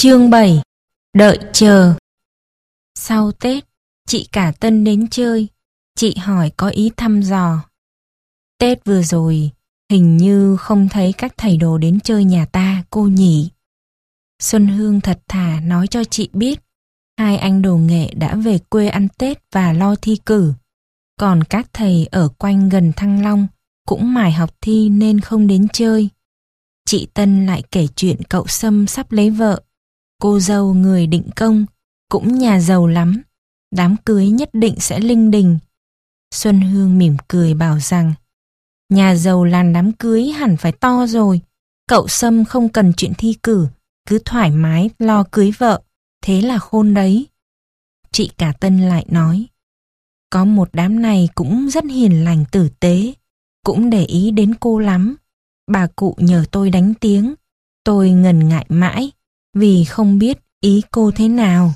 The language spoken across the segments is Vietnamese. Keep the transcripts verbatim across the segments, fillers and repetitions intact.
Chương bảy. Đợi chờ. Sau Tết, chị cả Tân đến chơi. Chị hỏi có ý thăm dò. Tết vừa rồi, hình như không thấy các thầy đồ đến chơi nhà ta, cô nhỉ? Xuân Hương thật thà nói cho chị biết, hai anh đồ nghệ đã về quê ăn Tết và lo thi cử. Còn các thầy ở quanh gần Thăng Long cũng mải học thi nên không đến chơi. Chị Tân lại kể chuyện cậu Sâm sắp lấy vợ. Cô dâu người định công, cũng nhà giàu lắm. Đám cưới nhất định sẽ linh đình. Xuân Hương mỉm cười bảo rằng nhà giàu làm đám cưới hẳn phải to rồi. Cậu Sâm không cần chuyện thi cử, cứ thoải mái lo cưới vợ, thế là khôn đấy. Chị cả Tân lại nói, có một đám này cũng rất hiền lành tử tế, cũng để ý đến cô lắm. Bà cụ nhờ tôi đánh tiếng, tôi ngần ngại mãi, vì không biết ý cô thế nào.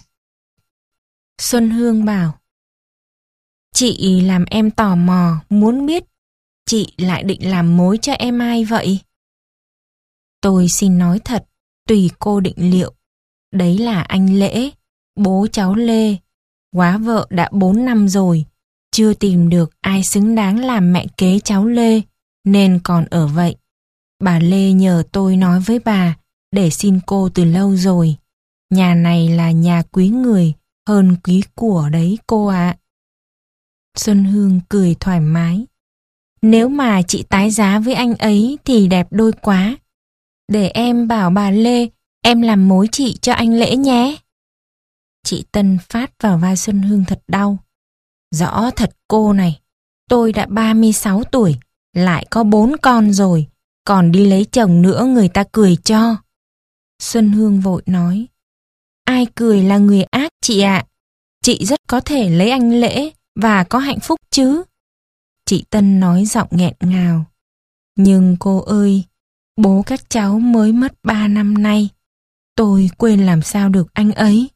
Xuân Hương bảo, chị làm em tò mò, muốn biết chị lại định làm mối cho em ai vậy? Tôi xin nói thật, tùy cô định liệu. Đấy là anh Lễ, bố cháu Lê. Góa vợ đã bốn năm rồi, chưa tìm được ai xứng đáng làm mẹ kế cháu Lê, nên còn ở vậy. Bà Lê nhờ tôi nói với bà để xin cô từ lâu rồi. Nhà này là nhà quý người hơn quý của đấy cô ạ. Xuân Hương cười thoải mái. Nếu mà chị tái giá với anh ấy thì đẹp đôi quá. Để em bảo bà Lê em làm mối chị cho anh Lễ nhé. Chị Tân phát vào vai Xuân Hương thật đau. Rõ thật cô này, tôi đã ba mươi sáu tuổi, lại có bốn con rồi, còn đi lấy chồng nữa người ta cười cho. Xuân Hương vội nói, ai cười là người ác chị ạ. Chị rất có thể lấy anh Lễ và có hạnh phúc chứ. Chị Tân nói giọng nghẹn ngào. Nhưng cô ơi, bố các cháu mới mất ba năm nay. Tôi quên làm sao được anh ấy.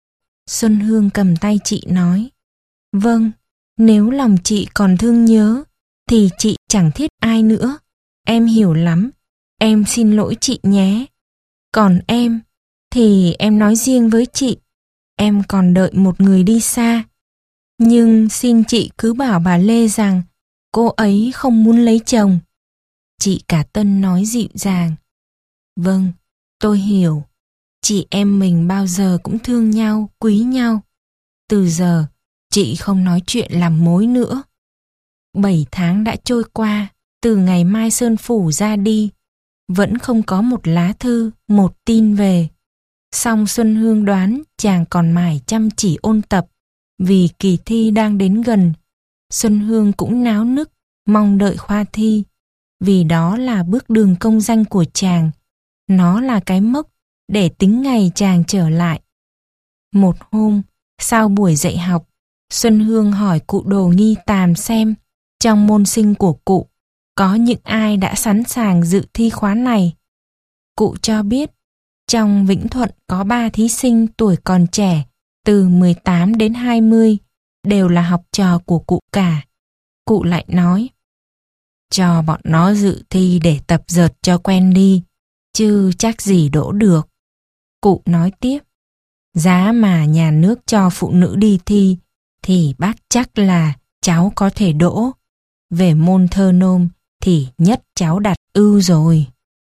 Xuân Hương cầm tay chị nói, vâng, nếu lòng chị còn thương nhớ, thì chị chẳng thiết ai nữa. Em hiểu lắm, em xin lỗi chị nhé. Còn em, thì em nói riêng với chị, em còn đợi một người đi xa. Nhưng xin chị cứ bảo bà Lê rằng cô ấy không muốn lấy chồng. Chị cả Tân nói dịu dàng, vâng, tôi hiểu. Chị em mình bao giờ cũng thương nhau, quý nhau. Từ giờ, chị không nói chuyện làm mối nữa. Bảy tháng đã trôi qua, từ ngày Mai Sơn Phủ ra đi, vẫn không có một lá thư, một tin về. Song Xuân Hương đoán chàng còn mải chăm chỉ ôn tập, vì kỳ thi đang đến gần. Xuân Hương cũng náo nức, mong đợi khoa thi, vì đó là bước đường công danh của chàng. Nó là cái mốc để tính ngày chàng trở lại. Một hôm, sau buổi dạy học, Xuân Hương hỏi cụ Đồ Nghi Tàm xem trong môn sinh của cụ có những ai đã sẵn sàng dự thi khóa này. Cụ cho biết trong Vĩnh Thuận có ba thí sinh tuổi còn trẻ, từ mười tám đến hai mươi, đều là học trò của cụ cả. Cụ lại nói, cho bọn nó dự thi để tập dượt cho quen đi, chứ chắc gì đỗ được. Cụ nói tiếp, giá mà nhà nước cho phụ nữ đi thi, thì bác chắc là cháu có thể đỗ. Về môn thơ nôm thì nhất cháu đặt ưu rồi.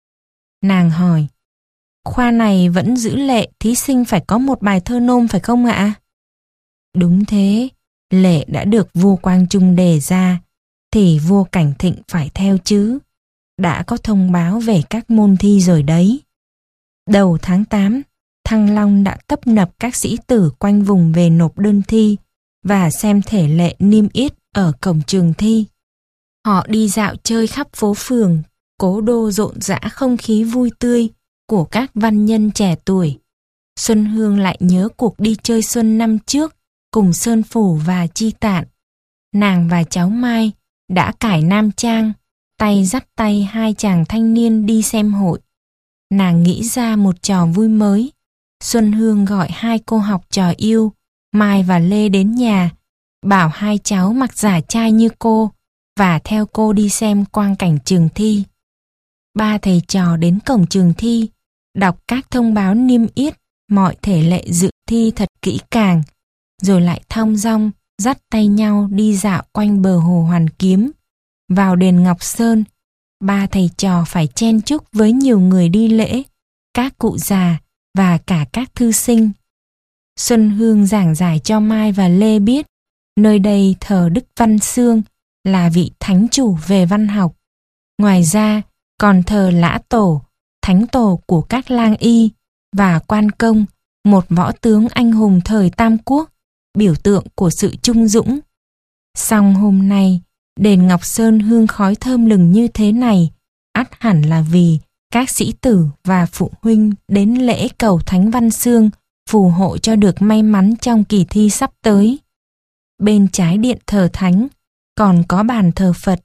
Nàng hỏi, khoa này vẫn giữ lệ thí sinh phải có một bài thơ nôm phải không ạ? Đúng thế, lệ đã được vua Quang Trung đề ra, thì vua Cảnh Thịnh phải theo chứ. Đã có thông báo về các môn thi rồi đấy. Đầu tháng tám, Thăng Long đã tấp nập các sĩ tử quanh vùng về nộp đơn thi và xem thể lệ niêm yết ở cổng trường thi. Họ đi dạo chơi khắp phố phường, cố đô rộn rã không khí vui tươi của các văn nhân trẻ tuổi. Xuân Hương lại nhớ cuộc đi chơi xuân năm trước cùng Sơn Phủ và Chi Tạn. Nàng và cháu Mai đã cải nam trang, tay dắt tay hai chàng thanh niên đi xem hội. Nàng nghĩ ra một trò vui mới. Xuân Hương gọi hai cô học trò yêu, Mai và Lê đến nhà, bảo hai cháu mặc giả trai như cô và theo cô đi xem quang cảnh trường thi. Ba thầy trò đến cổng trường thi, đọc các thông báo niêm yết mọi thể lệ dự thi thật kỹ càng, rồi lại thong dong dắt tay nhau đi dạo quanh bờ hồ Hoàn Kiếm. Vào đền Ngọc Sơn, ba thầy trò phải chen chúc với nhiều người đi lễ, các cụ già và cả các thư sinh. Xuân Hương giảng giải cho Mai và Lê biết nơi đây thờ Đức Văn Xương là vị thánh chủ về văn học. Ngoài ra còn thờ Lã Tổ, thánh tổ của các lang y, và Quan Công, một võ tướng anh hùng thời Tam Quốc, biểu tượng của sự trung dũng. Song hôm nay, đền Ngọc Sơn hương khói thơm lừng như thế này, ắt hẳn là vì các sĩ tử và phụ huynh đến lễ cầu Thánh Văn Xương phù hộ cho được may mắn trong kỳ thi sắp tới. Bên trái điện thờ thánh còn có bàn thờ Phật.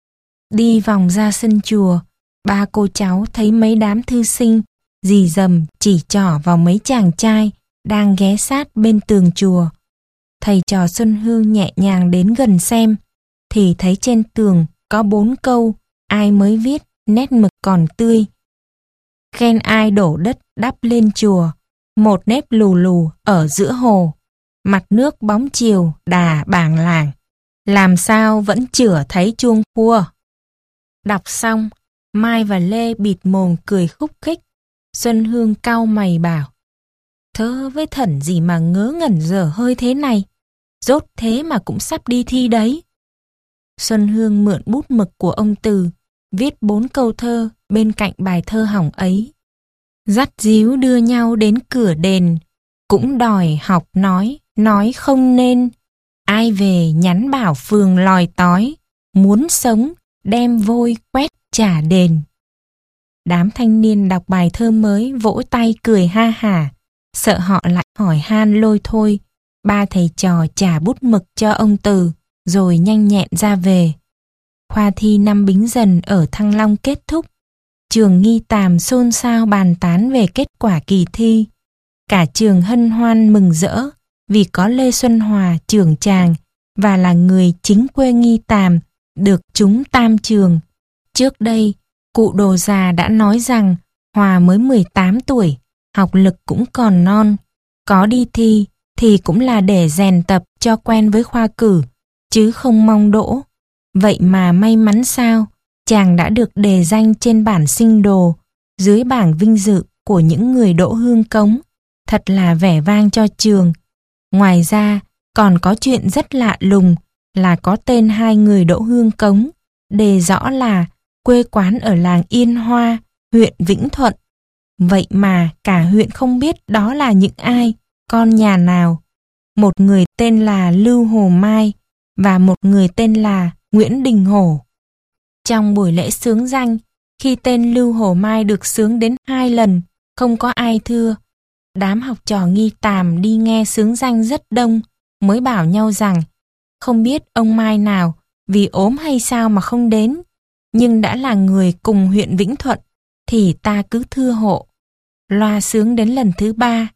Đi vòng ra sân chùa, ba cô cháu thấy mấy đám thư sinh rì rầm chỉ trỏ vào mấy chàng trai đang ghé sát bên tường chùa. Thầy trò Xuân Hương nhẹ nhàng đến gần xem, thì thấy trên tường có bốn câu ai mới viết nét mực còn tươi. Khen ai đổ đất đắp lên chùa, một nếp lù lù ở giữa hồ, mặt nước bóng chiều đà bàng làng, làm sao vẫn chửa thấy chuông khua. Đọc xong, Mai và Lê bịt mồm cười khúc khích. Xuân Hương cau mày bảo: Thơ với thần gì mà ngớ ngẩn dở hơi thế này, rốt thế mà cũng sắp đi thi đấy. Xuân Hương mượn bút mực của ông Từ, viết bốn câu thơ bên cạnh bài thơ hỏng ấy. Dắt díu đưa nhau đến cửa đền, cũng đòi học nói, nói không nên. Ai về nhắn bảo phường lòi tói, muốn sống đem vôi quét trả đền. Đám thanh niên đọc bài thơ mới vỗ tay cười ha hả, sợ họ lại hỏi han lôi thôi. Ba thầy trò trả bút mực cho ông Từ, rồi nhanh nhẹn ra về. Khoa thi năm Bính Dần ở Thăng Long kết thúc. Trường Nghi Tàm xôn xao bàn tán về kết quả kỳ thi. Cả trường hân hoan mừng rỡ vì có Lê Xuân Hòa trưởng tràng và là người chính quê Nghi Tàm được trúng tam trường. Trước đây, cụ Đồ già đã nói rằng Hòa mới mười tám tuổi, học lực cũng còn non. Có đi thi thì cũng là để rèn tập cho quen với khoa cử, chứ không mong đỗ. Vậy mà may mắn sao, chàng đã được đề danh trên bản sinh đồ, dưới bảng vinh dự của những người đỗ hương cống. Thật là vẻ vang cho trường. Ngoài ra, còn có chuyện rất lạ lùng là có tên hai người đỗ hương cống, đề rõ là quê quán ở làng Yên Hoa, huyện Vĩnh Thuận. Vậy mà cả huyện không biết đó là những ai, con nhà nào. Một người tên là Lưu Hồ Mai và một người tên là Nguyễn Đình Hổ. Trong buổi lễ xướng danh, khi tên Lưu Hồ Mai được xướng đến hai lần, không có ai thưa. Đám học trò Nghi Tàm đi nghe xướng danh rất đông, mới bảo nhau rằng không biết ông Mai nào vì ốm hay sao mà không đến, nhưng đã là người cùng huyện Vĩnh Thuận thì ta cứ thưa hộ. Loa xướng đến lần thứ ba: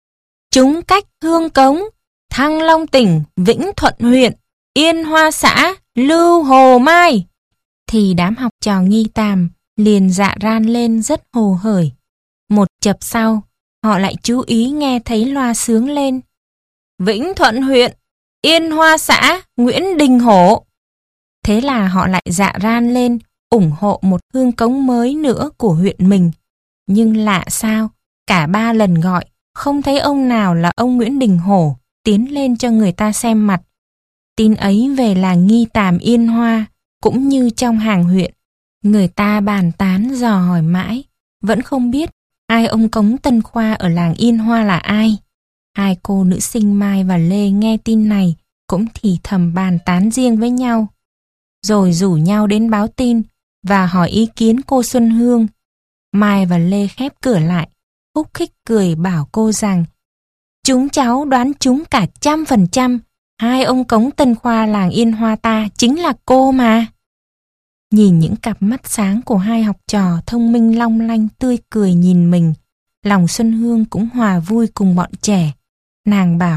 Chúng cách Hương Cống, Thăng Long tỉnh, Vĩnh Thuận huyện, Yên Hoa xã, Lưu Hồ Mai. Thì đám học trò Nghi Tàm liền dạ ran lên rất hồ hởi. Một chập sau, họ lại chú ý nghe thấy loa xướng lên: Vĩnh Thuận huyện, Yên Hoa xã, Nguyễn Đình Hổ. Thế là họ lại dạ ran lên ủng hộ một hương cống mới nữa của huyện mình. Nhưng lạ sao, cả ba lần gọi, không thấy ông nào là ông Nguyễn Đình Hổ tiến lên cho người ta xem mặt. Tin ấy về làng Nghi Tàm Yên Hoa, cũng như trong hàng huyện, người ta bàn tán dò hỏi mãi, vẫn không biết ai ông Cống Tân Khoa ở làng Yên Hoa là ai. Hai cô nữ sinh Mai và Lê nghe tin này cũng thì thầm bàn tán riêng với nhau, rồi rủ nhau đến báo tin và hỏi ý kiến cô Xuân Hương. Mai và Lê khép cửa lại, khúc khích cười bảo cô rằng chúng cháu đoán chúng cả trăm phần trăm, hai ông Cống Tân Khoa làng Yên Hoa ta chính là cô mà. Nhìn những cặp mắt sáng của hai học trò thông minh long lanh tươi cười nhìn mình, lòng Xuân Hương cũng hòa vui cùng bọn trẻ. Nàng bảo: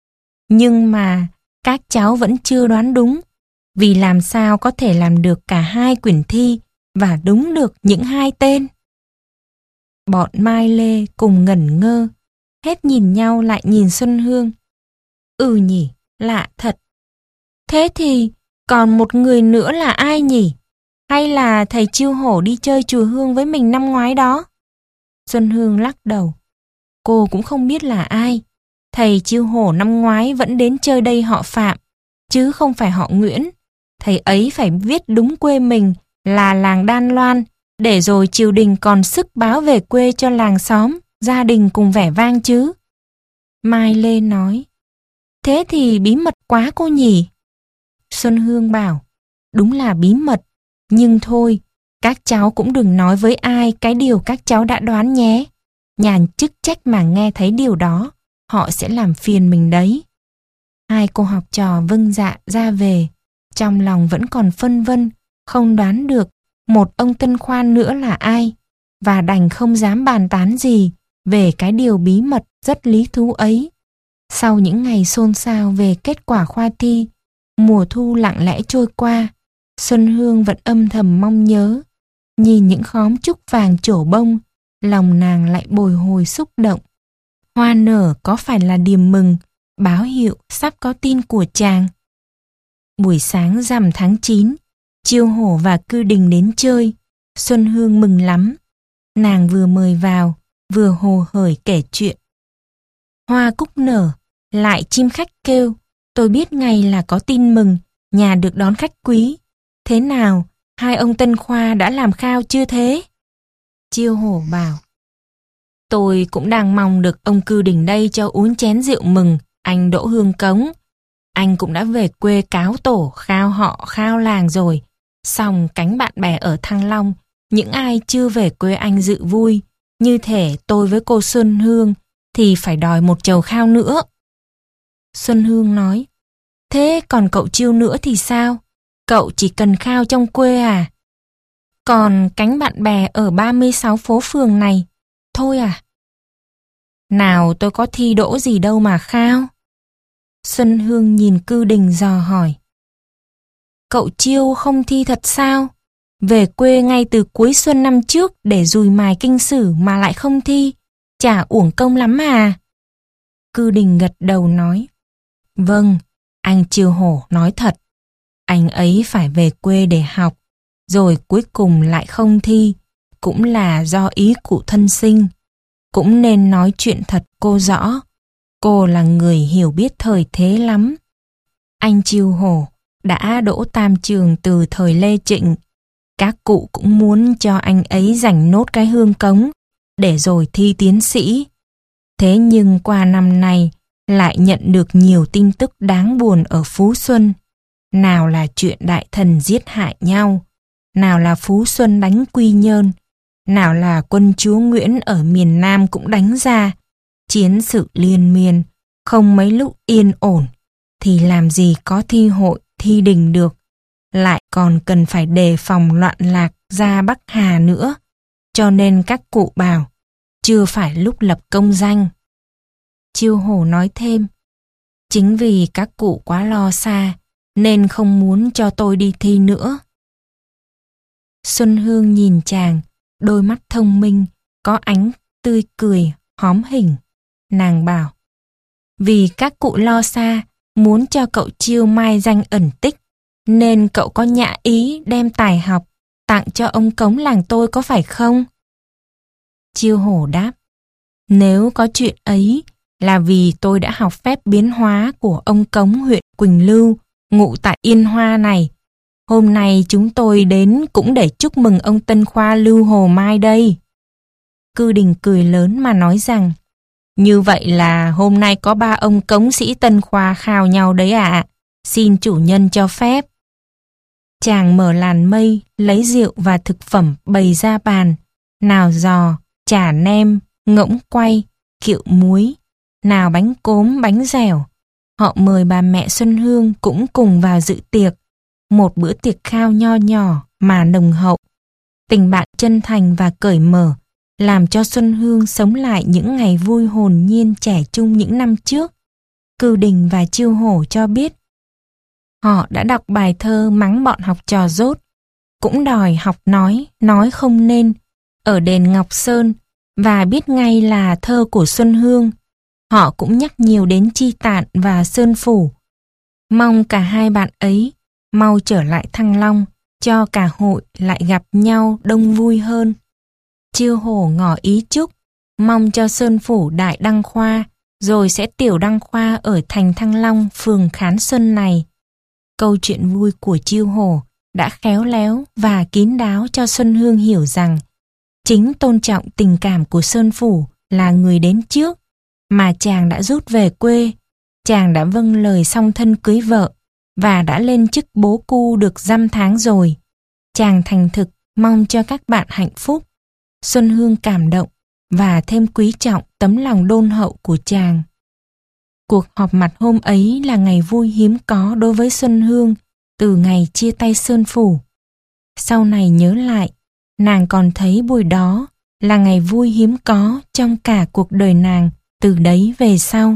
Nhưng mà các cháu vẫn chưa đoán đúng, vì làm sao có thể làm được cả hai quyển thi và đúng được những hai tên. Bọn Mai Lê cùng ngẩn ngơ, hết nhìn nhau lại nhìn Xuân Hương. Ừ nhỉ, lạ thật. Thế thì còn một người nữa là ai nhỉ? Hay là thầy Chiêu Hổ đi chơi chùa Hương với mình năm ngoái đó? Xuân Hương lắc đầu. Cô cũng không biết là ai. Thầy Chiêu Hổ năm ngoái vẫn đến chơi đây họ Phạm, chứ không phải họ Nguyễn. Thầy ấy phải viết đúng quê mình là làng Đan Loan, để rồi triều đình còn sức báo về quê cho làng xóm, gia đình cùng vẻ vang chứ. Mai Lê nói, thế thì bí mật quá cô nhỉ? Xuân Hương bảo, đúng là bí mật, nhưng thôi, các cháu cũng đừng nói với ai cái điều các cháu đã đoán nhé. Nhàn chức trách mà nghe thấy điều đó, họ sẽ làm phiền mình đấy. Hai cô học trò vâng dạ ra về, trong lòng vẫn còn phân vân, không đoán được một ông Tân Khoan nữa là ai, và đành không dám bàn tán gì về cái điều bí mật rất lý thú ấy. Sau những ngày xôn xao về kết quả khoa thi, mùa thu lặng lẽ trôi qua, Xuân Hương vẫn âm thầm mong nhớ. Nhìn những khóm trúc vàng trổ bông, lòng nàng lại bồi hồi xúc động. Hoa nở có phải là điềm mừng, báo hiệu sắp có tin của chàng? Buổi sáng rằm tháng chín, Chiêu Hổ và Cư Đình đến chơi. Xuân Hương mừng lắm. Nàng vừa mời vào, vừa hồ hởi kể chuyện. Hoa cúc nở, lại chim khách kêu. Tôi biết ngay là có tin mừng, nhà được đón khách quý. Thế nào, hai ông Tân Khoa đã làm khao chưa thế? Chiêu Hổ bảo, tôi cũng đang mong được ông Cư Đình đây cho uống chén rượu mừng anh Đỗ Hương Cống. Anh cũng đã về quê cáo tổ, khao họ, khao làng rồi. Xong cánh bạn bè ở Thăng Long, những ai chưa về quê anh dự vui, như thể tôi với cô Xuân Hương, thì phải đòi một chầu khao nữa. Xuân Hương nói, thế còn cậu Chiêu nữa thì sao? Cậu chỉ cần khao trong quê à? Còn cánh bạn bè ở ba mươi sáu phố phường này, thôi à? Nào tôi có thi đỗ gì đâu mà khao. Xuân Hương nhìn Cư Đình dò hỏi. Cậu Chiêu không thi thật sao? Về quê ngay từ cuối xuân năm trước để dùi mài kinh sử mà lại không thi, chả uổng công lắm à? Cư Đình gật đầu nói. Vâng, anh Chiêu Hổ nói thật. Anh ấy phải về quê để học, rồi cuối cùng lại không thi, cũng là do ý cụ thân sinh. Cũng nên nói chuyện thật cô rõ. Cô là người hiểu biết thời thế lắm. Anh Chiêu Hổ đã đỗ tam trường từ thời Lê Trịnh. Các cụ cũng muốn cho anh ấy giành nốt cái hương cống, để rồi thi tiến sĩ. Thế nhưng qua năm nay lại nhận được nhiều tin tức đáng buồn ở Phú Xuân. Nào là chuyện đại thần giết hại nhau, nào là Phú Xuân đánh Quy Nhơn, nào là quân chúa Nguyễn ở miền Nam cũng đánh ra. Chiến sự liên miên, không mấy lúc yên ổn, thì làm gì có thi hội, thi đình được. Lại còn cần phải đề phòng loạn lạc ra Bắc Hà nữa. Cho nên các cụ bảo, chưa phải lúc lập công danh. Chiêu Hổ nói thêm, chính vì các cụ quá lo xa, nên không muốn cho tôi đi thi nữa. Xuân Hương nhìn chàng, đôi mắt thông minh, có ánh tươi cười, hóm hỉnh. Nàng bảo, vì các cụ lo xa, muốn cho cậu Chiêu mai danh ẩn tích, nên cậu có nhã ý đem tài học tặng cho ông Cống làng tôi có phải không? Chiêu Hổ đáp, nếu có chuyện ấy là vì tôi đã học phép biến hóa của ông Cống huyện Quỳnh Lưu, ngụ tại Yên Hoa này. Hôm nay chúng tôi đến cũng để chúc mừng ông Tân Khoa Lưu Hồ Mai đây. Cư Đình cười lớn mà nói rằng, như vậy là hôm nay có ba ông cống sĩ Tân Khoa khao nhau đấy ạ. À. Xin chủ nhân cho phép. Chàng mở làn mây, lấy rượu và thực phẩm bày ra bàn. Nào giò, chả nem, ngỗng quay, kiệu muối. Nào bánh cốm, bánh dẻo. Họ mời bà mẹ Xuân Hương cũng cùng vào dự tiệc. Một bữa tiệc khao nho nhỏ mà nồng hậu. Tình bạn chân thành và cởi mở làm cho Xuân Hương sống lại những ngày vui hồn nhiên trẻ trung những năm trước. Cư Đình và Chiêu Hổ cho biết họ đã đọc bài thơ mắng bọn học trò dốt, cũng đòi học nói, nói không nên ở đền Ngọc Sơn, và biết ngay là thơ của Xuân Hương, họ cũng nhắc nhiều đến Chi Tạn và Sơn Phủ. Mong cả hai bạn ấy mau trở lại Thăng Long, cho cả hội lại gặp nhau đông vui hơn. Chiêu Hổ ngỏ ý chúc, mong cho Sơn Phủ đại đăng khoa, rồi sẽ tiểu đăng khoa ở thành Thăng Long, phường Khán Xuân này. Câu chuyện vui của Chiêu Hổ đã khéo léo và kín đáo cho Xuân Hương hiểu rằng chính tôn trọng tình cảm của Sơn Phủ là người đến trước, mà chàng đã rút về quê, chàng đã vâng lời song thân cưới vợ và đã lên chức bố cu được dăm tháng rồi. Chàng thành thực mong cho các bạn hạnh phúc. Xuân Hương cảm động và thêm quý trọng tấm lòng đôn hậu của chàng. Cuộc họp mặt hôm ấy là ngày vui hiếm có đối với Xuân Hương từ ngày chia tay Sơn Phủ. Sau này nhớ lại, nàng còn thấy buổi đó là ngày vui hiếm có trong cả cuộc đời nàng từ đấy về sau.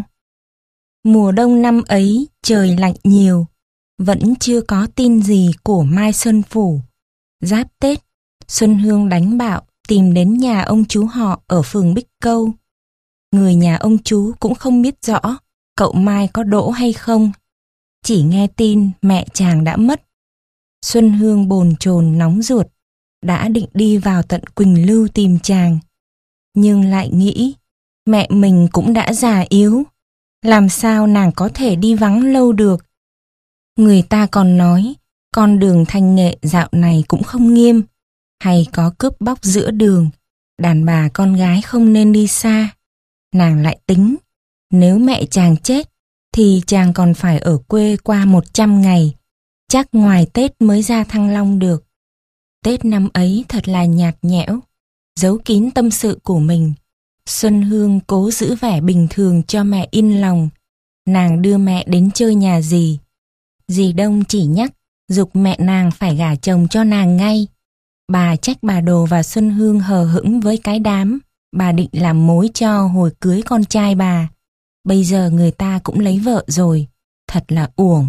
Mùa đông năm ấy trời lạnh nhiều, vẫn chưa có tin gì của Mai Sơn Phủ. Giáp Tết, Xuân Hương đánh bạo tìm đến nhà ông chú họ ở phường Bích Câu. Người nhà ông chú cũng không biết rõ cậu Mai có đỗ hay không, chỉ nghe tin mẹ chàng đã mất. Xuân Hương bồn chồn nóng ruột, đã định đi vào tận Quỳnh Lưu tìm chàng, nhưng lại nghĩ mẹ mình cũng đã già yếu, làm sao nàng có thể đi vắng lâu được. Người ta còn nói con đường Thanh Nghệ dạo này cũng không nghiêm, hay có cướp bóc giữa đường, đàn bà con gái không nên đi xa. Nàng lại tính, nếu mẹ chàng chết thì chàng còn phải ở quê qua một trăm ngày, chắc ngoài Tết mới ra Thăng Long được. Tết năm ấy thật là nhạt nhẽo, giấu kín tâm sự của mình. Xuân Hương cố giữ vẻ bình thường cho mẹ yên lòng. Nàng đưa mẹ đến chơi nhà dì. Dì Đông chỉ nhắc giục mẹ nàng phải gả chồng cho nàng ngay. Bà trách bà Đồ và Xuân Hương hờ hững với cái đám bà định làm mối cho hồi cưới con trai bà. Bây giờ người ta cũng lấy vợ rồi, thật là uổng.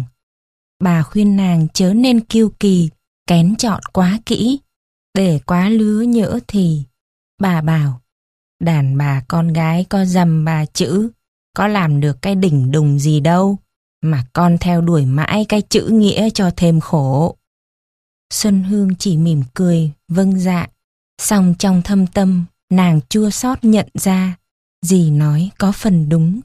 Bà khuyên nàng chớ nên kiêu kỳ, kén chọn quá kỹ, để quá lứa nhỡ thì. Bà bảo, đàn bà con gái có dăm ba chữ, có làm được cái đỉnh đùng gì đâu, mà con theo đuổi mãi cái chữ nghĩa cho thêm khổ. Xuân Hương chỉ mỉm cười, vâng dạ, song trong thâm tâm nàng chua xót nhận ra, dì nói có phần đúng.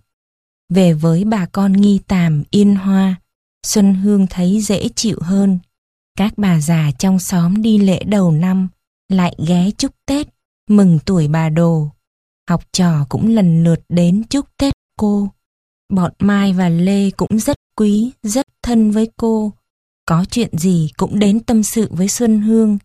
Về với bà con Nghi Tàm, Yên Hoa, Xuân Hương thấy dễ chịu hơn. Các bà già trong xóm đi lễ đầu năm lại ghé chúc Tết, mừng tuổi bà Đồ. Học trò cũng lần lượt đến chúc Tết cô. Bọn Mai và Lê cũng rất quý, rất thân với cô. Có chuyện gì cũng đến tâm sự với Xuân Hương.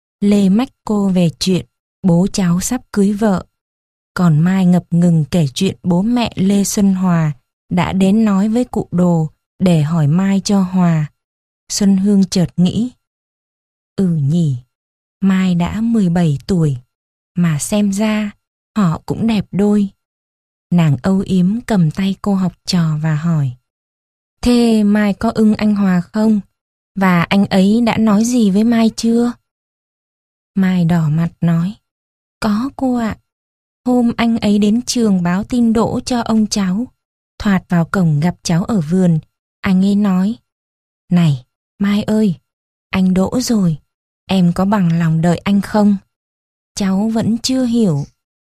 Lê mách cô về chuyện bố cháu sắp cưới vợ. Còn Mai ngập ngừng kể chuyện bố mẹ Lê Xuân Hòa đã đến nói với cụ Đồ để hỏi Mai cho hòa. Xuân Hương chợt nghĩ, ừ nhỉ, Mai đã mười bảy tuổi, mà xem ra họ cũng đẹp đôi. Nàng âu yếm cầm tay cô học trò và hỏi, thế Mai có ưng anh Hòa không? Và anh ấy đã nói gì với Mai chưa? Mai đỏ mặt nói, có cô ạ. Hôm anh ấy đến trường báo tin đỗ cho ông cháu, thoạt vào cổng gặp cháu ở vườn, anh ấy nói, này Mai ơi, anh đỗ rồi, em có bằng lòng đợi anh không? Cháu vẫn chưa hiểu.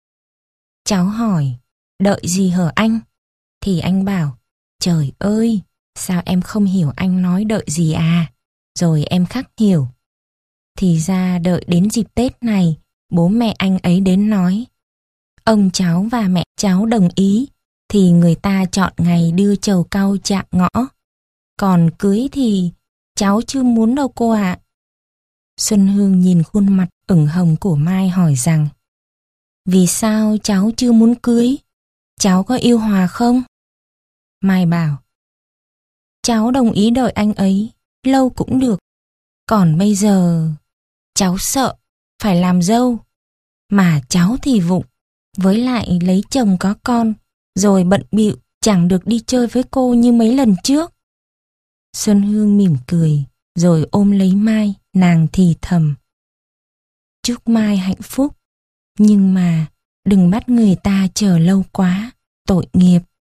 Cháu hỏi, đợi gì hở anh? Thì anh bảo, trời ơi, sao em không hiểu anh nói đợi gì à? Rồi em khắc hiểu. Thì ra đợi đến dịp Tết này, bố mẹ anh ấy đến nói, ông cháu và mẹ cháu đồng ý, thì người ta chọn ngày đưa trầu cau chạm ngõ. Còn cưới thì cháu chưa muốn đâu cô ạ. Xuân Hương nhìn khuôn mặt ửng hồng của Mai hỏi rằng, vì sao cháu chưa muốn cưới? Cháu có yêu Hòa không? Mai bảo, cháu đồng ý đợi anh ấy, lâu cũng được. Còn bây giờ, cháu sợ, phải làm dâu. Mà cháu thì vụng, với lại lấy chồng có con, rồi bận bịu chẳng được đi chơi với cô như mấy lần trước. Xuân Hương mỉm cười, rồi ôm lấy Mai, nàng thì thầm, chúc Mai hạnh phúc, nhưng mà đừng bắt người ta chờ lâu quá, tội nghiệp.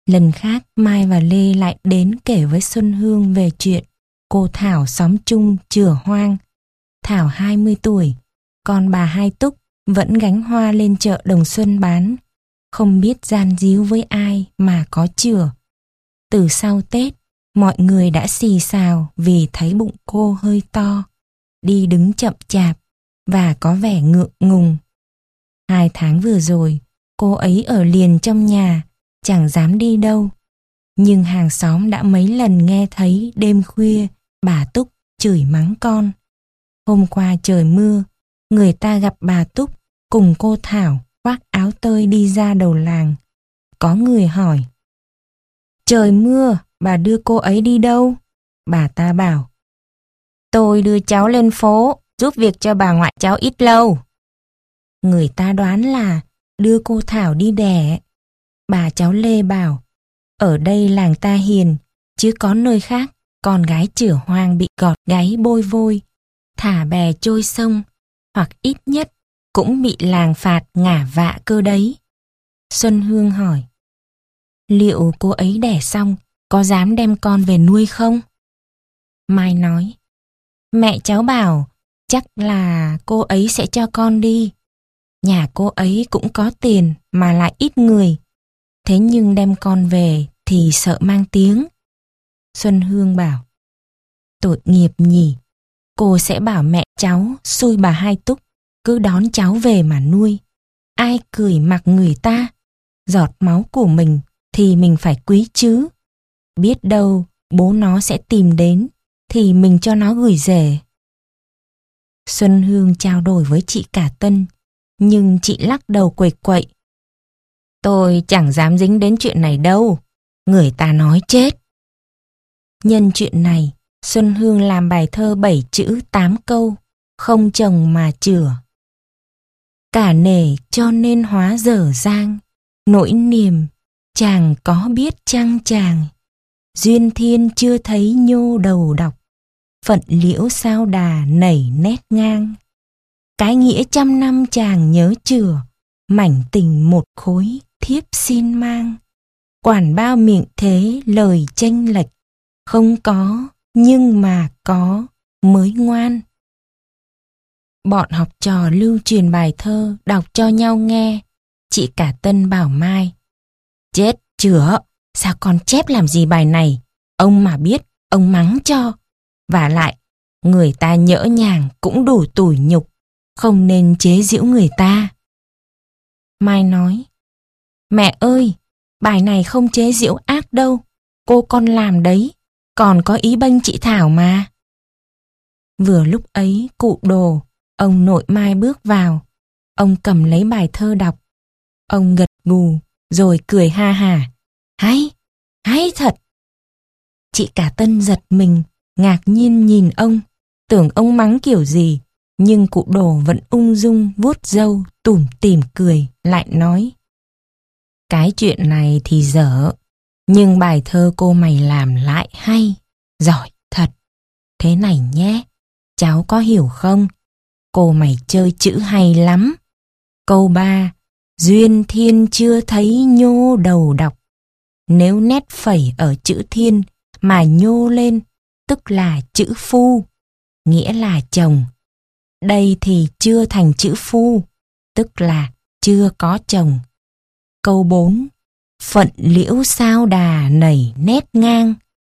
Lần khác Mai và Lê lại đến kể với Xuân Hương về chuyện cô Thảo xóm chung chửa hoang. Thảo hai mươi tuổi, còn bà Hai Túc vẫn gánh hoa lên chợ Đồng Xuân bán, không biết gian díu với ai mà có chửa. Từ sau Tết, mọi người đã xì xào vì thấy bụng cô hơi to, đi đứng chậm chạp và có vẻ ngượng ngùng. Hai tháng vừa rồi, cô ấy ở liền trong nhà, chẳng dám đi đâu. Nhưng hàng xóm đã mấy lần nghe thấy đêm khuya bà Túc chửi mắng con. Hôm qua trời mưa, người ta gặp bà Túc cùng cô Thảo khoác áo tơi đi ra đầu làng. Có người hỏi: trời mưa, bà đưa cô ấy đi đâu? Bà ta bảo: tôi đưa cháu lên phố, giúp việc cho bà ngoại cháu ít lâu. Người ta đoán là đưa cô Thảo đi đẻ. Bà cháu Lê bảo: ở đây làng ta hiền, chứ có nơi khác con gái chửa hoang bị gọt gáy bôi vôi, thả bè trôi sông, hoặc ít nhất cũng bị làng phạt ngả vạ cơ đấy. Xuân Hương hỏi: liệu cô ấy đẻ xong có dám đem con về nuôi không? Mai nói: mẹ cháu bảo chắc là cô ấy sẽ cho con đi. Nhà cô ấy cũng có tiền mà lại ít người, thế nhưng đem con về thì sợ mang tiếng. Xuân Hương bảo: tội nghiệp nhỉ, cô sẽ bảo mẹ cháu xui bà Hai Túc cứ đón cháu về mà nuôi. Ai cười mặc người ta, giọt máu của mình thì mình phải quý chứ. Biết đâu bố nó sẽ tìm đến thì mình cho nó gửi rể. Xuân Hương trao đổi với chị Cả Tân, nhưng chị lắc đầu quẩy quậy: tôi chẳng dám dính đến chuyện này đâu, người ta nói chết. Nhân chuyện này, Xuân Hương làm bài thơ bảy chữ tám câu, không chồng mà chửa. Cả nể cho nên hóa dở dang, nỗi niềm chàng có biết chăng chàng. Duyên thiên chưa thấy nhô đầu đọc, phận liễu sao đà nảy nét ngang. Cái nghĩa trăm năm chàng nhớ chửa, mảnh tình một khối thiếp xin mang. Quản bao miệng thế lời chênh lệch, không có nhưng mà có mới ngoan. Bọn học trò lưu truyền bài thơ đọc cho nhau nghe. Chị Cả Tân bảo Mai: chết chửa, sao con chép làm gì bài này? Ông mà biết, ông mắng cho. Vả lại, người ta nhỡ nhàng cũng đủ tủi nhục, không nên chế giễu người ta. Mai nói: mẹ ơi, bài này không chế giễu ác đâu, cô con làm đấy, còn có ý bênh chị Thảo mà. Vừa lúc ấy cụ Đồ, ông nội Mai bước vào. Ông cầm lấy bài thơ đọc. Ông gật gù rồi cười ha hả: hay, hay thật. Chị Cả Tân giật mình, ngạc nhiên nhìn ông, tưởng ông mắng kiểu gì, nhưng cụ Đồ vẫn ung dung vuốt râu tủm tỉm cười, lại nói: cái chuyện này thì dở, nhưng bài thơ cô mày làm lại hay, giỏi thật. Thế này nhé, cháu có hiểu không? Cô mày chơi chữ hay lắm. Câu ba: duyên thiên chưa thấy nhô đầu đọc. Nếu nét phẩy ở chữ thiên mà nhô lên, tức là chữ phu, nghĩa là chồng. Đây thì chưa thành chữ phu, tức là chưa có chồng. Câu bốn: phận liễu sao đà nảy nét ngang.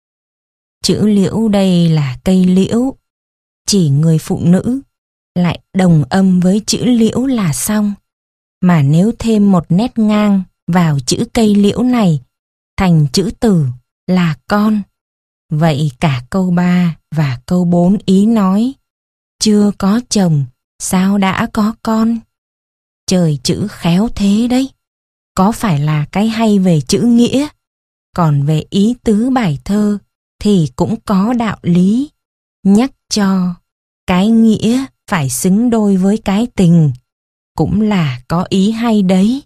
Chữ liễu đây là cây liễu, chỉ người phụ nữ, lại đồng âm với chữ liễu là xong. Mà nếu thêm một nét ngang vào chữ cây liễu này, thành chữ tử là con. Vậy cả câu ba và câu bốn ý nói: chưa có chồng, sao đã có con? Trời chữ khéo thế đấy. Có phải là cái hay về chữ nghĩa, còn về ý tứ bài thơ thì cũng có đạo lý, nhắc cho cái nghĩa phải xứng đôi với cái tình, cũng là có ý hay đấy.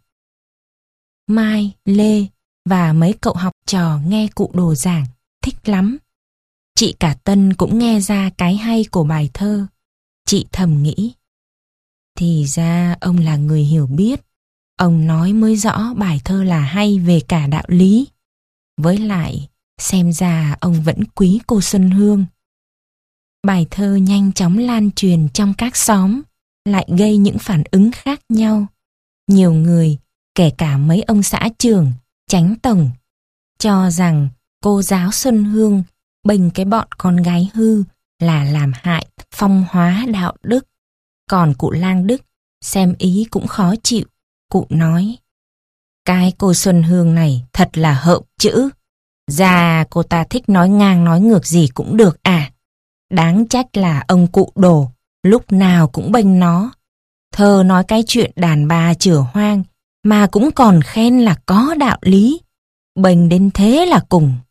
Mai, Lê và mấy cậu học trò nghe cụ Đồ giảng thích lắm. Chị Cả Tân cũng nghe ra cái hay của bài thơ. Chị thầm nghĩ: thì ra ông là người hiểu biết, ông nói mới rõ bài thơ là hay về cả đạo lý. Với lại, xem ra ông vẫn quý cô Xuân Hương. Bài thơ nhanh chóng lan truyền trong các xóm, lại gây những phản ứng khác nhau. Nhiều người, kể cả mấy ông xã trưởng, chánh tổng, cho rằng cô giáo Xuân Hương bênh cái bọn con gái hư là làm hại phong hóa đạo đức. Còn cụ Lang Đức xem ý cũng khó chịu. Cụ nói: cái cô Xuân Hương này thật là hợm chữ. Già cô ta thích nói ngang nói ngược gì cũng được à. Đáng trách là ông cụ Đồ lúc nào cũng bênh nó. Thơ nói cái chuyện đàn bà chửa hoang mà cũng còn khen là có đạo lý. Bênh đến thế là cùng.